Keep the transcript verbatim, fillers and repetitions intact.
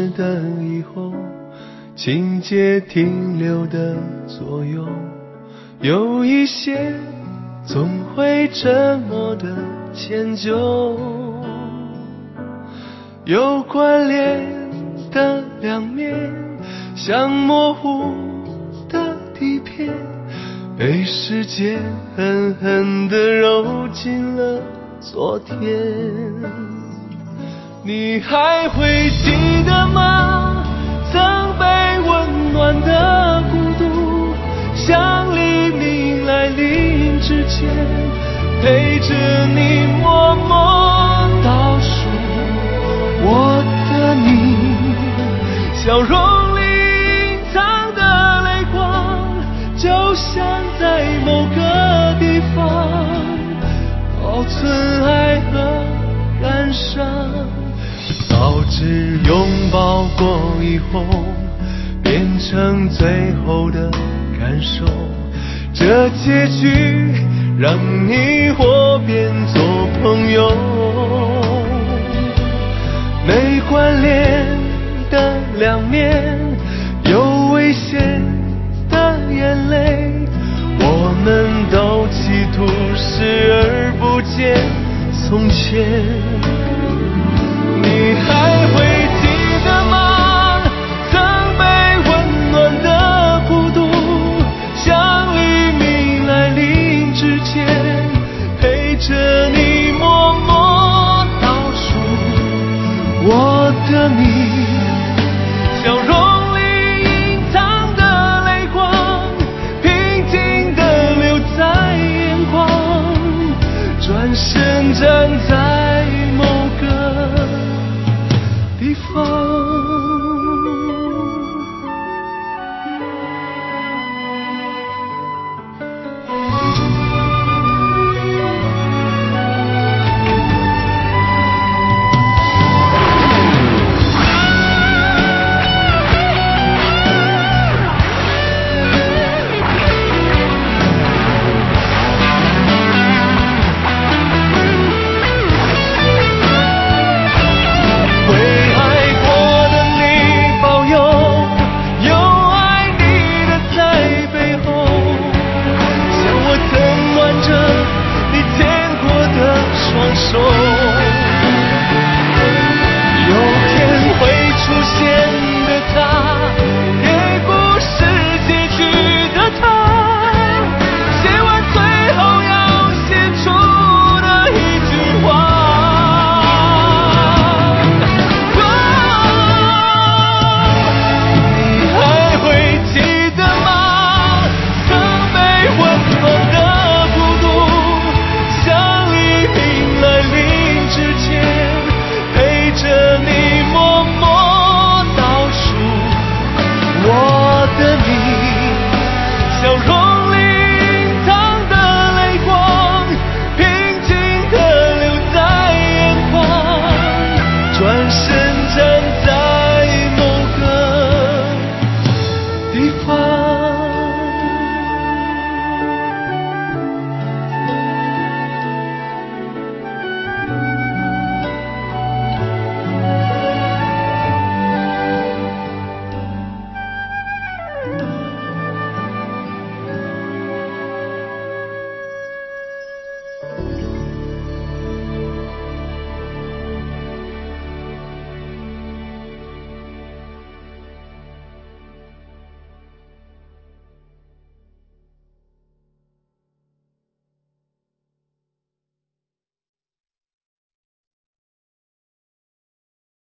的以后，情节停留的左右，有一些总会沉默的迁就，有关联的两面，像模糊的底片，被时间狠狠地揉进了昨天。你还会记得吗？曾被温暖的孤独，像黎明来临之前，陪着你默默倒数我的名，笑容里隐藏的泪光，就像在某个地方保存爱和感伤。早知拥抱过以后变成最后的感受，这结局让你我变做朋友。没关联的两面，有危险的眼泪，我们都企图视而不见从前。